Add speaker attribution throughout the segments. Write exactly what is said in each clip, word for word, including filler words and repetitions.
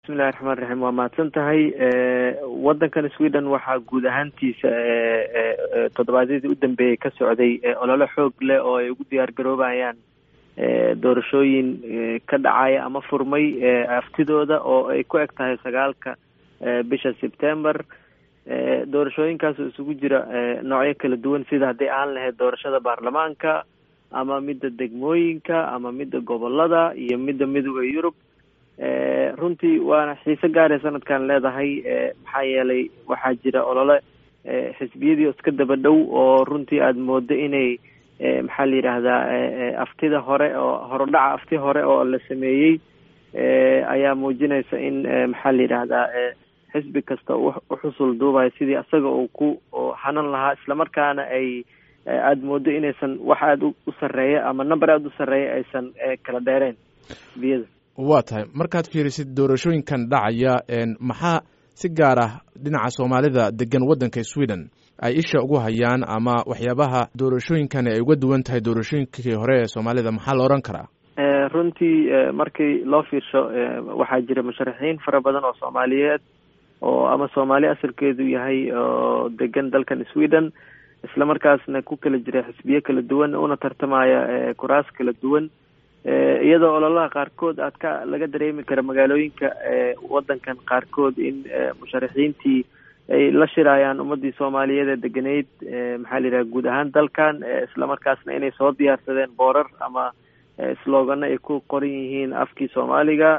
Speaker 1: bismillahi raxmaan raxiim waa mahadsan tahay. wadankan Sweden waxaa guud ahaantiisa toddobaadyadii u dambeeyey ka socday olole xoog leh oo ay ugu diyaar garoobayaan doorashooyin ka dhacaya ama furmay aftidooda oo ay ku eg tahay sagaalka bisha September. doorashooyinkaas oo isugu jira noocyo kala duwan sida haddii aan lahayd doorashada baarlamaanka ama midda degmooyinka ama midda gobolada iyo midda midowga Yurub. runtii waana xiise gaar ah sanadkan leedahay maxaa yeelay waxaa jira olole xisbiyadii iska daba dhow oo runtii aada moodo inay maxaa la yidhaahdaa aftida hore oo horodhaca afti hore oo la sameeyey ayaa muujinaysa in maxaa la yidhaahdaa xisbi kasta uxusul duubayo sidii asaga uu ku hanan lahaa, islamarkaana ay aada moodo inaysan wax aada u sarreeya ama number aada u sarreeya aysan kala dheereen biyada.
Speaker 2: waa tahay markaad fiirisid doorashooyinkan dhacaya maxaa si gaar ah dhinaca soomaalida degan waddanka Sweden ay isha ugu hayaan ama waxyaabaha doorashooyinkani ay uga duwan tahay doorashooyinkii hore ee soomaalida maxaa la oran karaa?
Speaker 1: runtii markii loo fiirsho waxaa jira musharaxiin fara badan oo soomaaliyeed oo ama soomaali asalkeedu yahay oo degan dalkan Sweden, isla markaasna ku kala jira xisbiyo kala duwan una tartamaya kuraas kala duwan, iyadoo ololaha qaarkood aad ka laga dareemi kara magaalooyinka wadankan qaarkood in musharaxiintii ay la shirayaan ummadii soomaaliyeed ee deganeyd maxaa la yidhaha guud ahaan dalkan, islamarkaasna inay soo diyaarsadeen boorar ama slogano ay ku qoran yihiin afkii soomaaliga.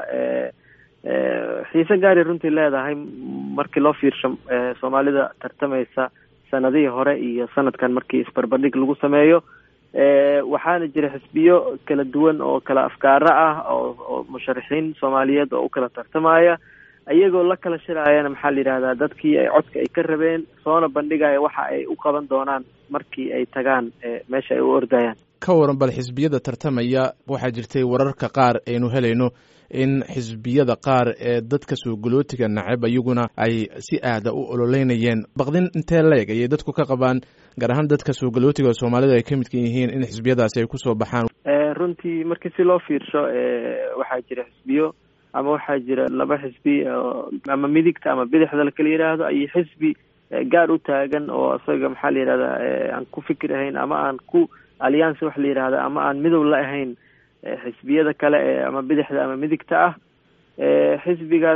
Speaker 1: xiise gaari runtii leedahay markii loo fiirsho soomaalida tartamaysa sanadihii hore iyo sanadkan markii isbarbardhig lagu sameeyo. waxaana jira xisbiyo kala duwan oo kala afkaaro ah oo musharaxiin soomaaliyeed oo u kala tartamaya, iyagoo la kala shiraayana maxaa la yidhahdaa dadkii ay codka ay ka rabeen soona bandhigaya waxa ay u qaban doonaan markii ay tagaan meesha ay u ordayaan.
Speaker 2: ka waran bal xisbiyada tartamaya, waxaa jirtay wararka qaar aynu helayno in xisbiyada qaar ee dadka soo galootiga nacab iyaguna ay si aada u ololeynayeen. baqdin intee leeg ayay dadku ka qabaan gaar ahaan dadka soo galootiga Soomaalida ay ka midka yihiin in xisbiyadaasi ay kusoo baxaan?
Speaker 1: runtii markii si loo fiirsho waxaa jira xisbiyo ama waxaa jira laba xisbi ama midigta ama bidixda la kala yidhaahdo iyo xisbi gaar u taagan oo isaga maxaa la yidhahdaa aan ku fikir ahayn ama aan ku alliance wax la yidhaahda ama aan midow la ahayn xisbiyada kale ee ama bidixda ama midigta ah. xisbigaas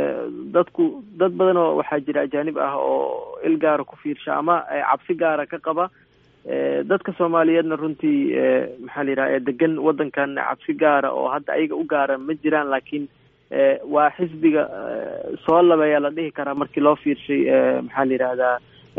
Speaker 1: dadku dad badan oo waxaa jira ajaanib ah oo il gaara ku fiirsha ama cabsi gaara ka qaba. dadka Soomaaliyeedna runtii maxaa la yidhaha degan wadankan cabsi gaara oo hadda ayaga u gaara ma jiraan, laakiin waa xisbiga soo labeeya la dhihi karaa markii loo fiirshay maxaa la yidhahdaa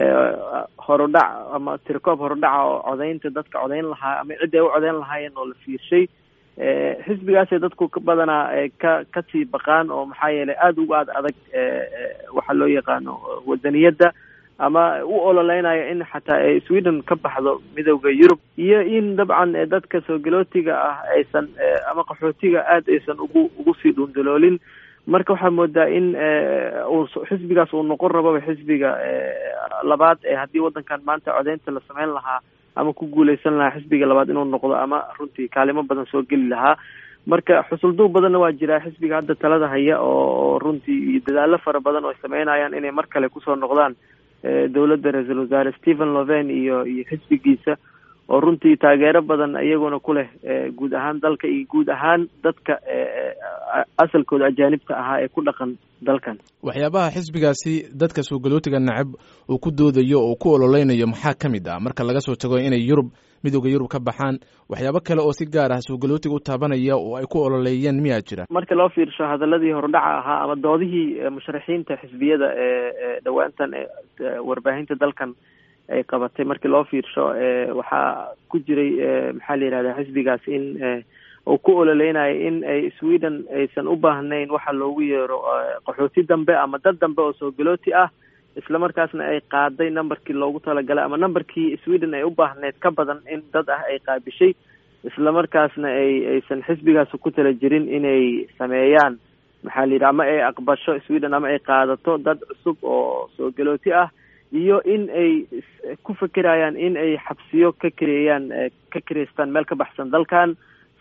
Speaker 1: horodhac ama tirkoob horodhaca oo codeynta dadka codeyn lahaa ama cidda ay u codeyn lahaayeen oo la fiirshay. xisbigaasay dadku ka badanaa ka kasii baqaan oo maxaa yeelay aada uga ad adag waxaa loo yaqaano wadaniyadda ama u ololeynaya in xataa ay Sweden ka baxdo midowda Yurub, iyo in dabcan dadka soo galootiga ah aysan ama qaxootiga aada aysan ugu ugu sii dhundaloolin. marka waxaa moodaa in uu xisbigaas uu noqon rababa xisbiga labaad ee haddii wadankan maanta codeynta la sameyn lahaa ama ku guuleysan lahaa xisbiga labaad inuu noqdo ama runtii kaalimo badan soo geli lahaa. marka xusulduub badanna waa jiraa xisbiga hadda talada haya oo runtii dadaalo fara badan oo ay sameynayaan inay mar kale kusoo noqdaan dowladda ra-iisul wasaare Stephen Löfven iyo iyo xisbigiisa oo runtii taageero badan iyaguna ku leh guud ahaan dalka iyo guud ahaan dadka asalkooda ajaanibta ahaa ee ku dhaqan dalkan.
Speaker 2: waxyaabaha xisbigaasi dadka soo galootiga nacab uu ku doodayo oo ku ololeynayo maxaa ka mid ah marka laga soo tago inay Yurub midowga Yurub ka baxaan? waxyaabo kale oo si gaar ah soo galootiga u taabanaya oo ay ku ololeeyeen miyaa jira?
Speaker 1: marka loo fiirsho hadaladii hordhaca ahaa ama doodihii musharaxiinta xisbiyada ee dhawaantan warbaahinta dalkan ay qabatay, markii loo fiirsho waxaa ku jiray maxaa la yidhahdaa xisbigaas in uu ku ololeynayo in ay Sweden aysan u baahnayn waxa loogu yeero qaxooti dambe ama dad dambe oo soo galooti ah, isla markaasna ay qaaday numberkii loogu talagalay ama numberkii Sweden ay u baahneyd ka badan in dad ah ay qaabishay, isla markaasna ay aysan xisbigaas ku tala jirin inay sameeyaan maxaa la yidhaha ama ay aqbasho Sweden ama ay qaadato dad cusub oo soo galooti ah, iyo in ay ku fikirayaan in ay xabsiyo ka kareeyaan ka kareystaan meel ka baxsan dalkan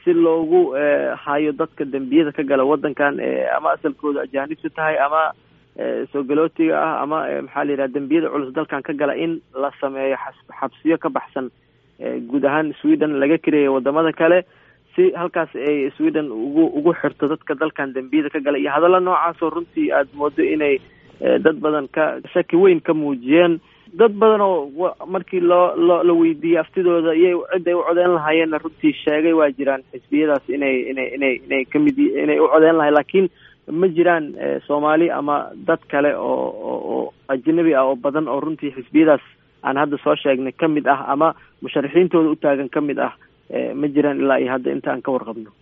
Speaker 1: si loogu hayo dadka dembiyada ka gala waddankan ama asalkooda ajaanibta tahay ama soo galootiga ah ama maxaa la yidhaha dembiyada culus dalkan ka gala in la sameeyo xabsiyo ka baxsan guud ahaan Sweden laga kireeyo wadamada kale si halkaas ay Sweden ugu ugu xirto dadka dalkan dembiyada ka gala iyo hadallo noocaas oo runtii aad moodo inay dad badan ka shaki weyn ka muujiyeen dad badan oo markii loo loo la weydiiyey aftidooda iyo ciday u codeyn lahaayeen runtii sheegay waa jiraan xisbiyadaas inay inay inay inay kamid inay u codeyn lahaayeen laakiin ma jiraan Soomaali ama dad kale oo oo ajnabi ah oo badan oo runtii xisbiyadaas aan hadda soo sheegnay kamid ah ama musharaxiintooda u taagan kamid ah ma jiraan ilaa iyo hadda inta aan ka warqabno